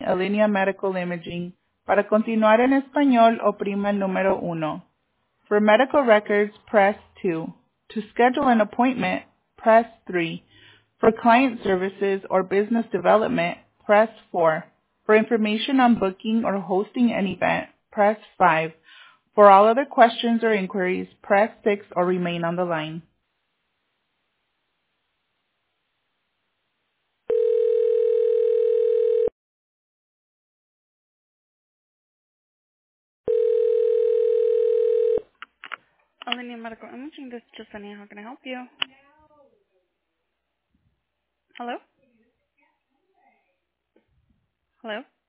Alinea Medical Imaging. Para continuar en español, oprima el número 1. For medical records, press 2. To schedule an appointment, press 3. For client services or business development, press 4. For information on booking or hosting an event, press 5. For all other questions or inquiries, press 6 or remain on the line. Alinea Medical Imaging, this is Justania. How can I help you? Hello? Hello?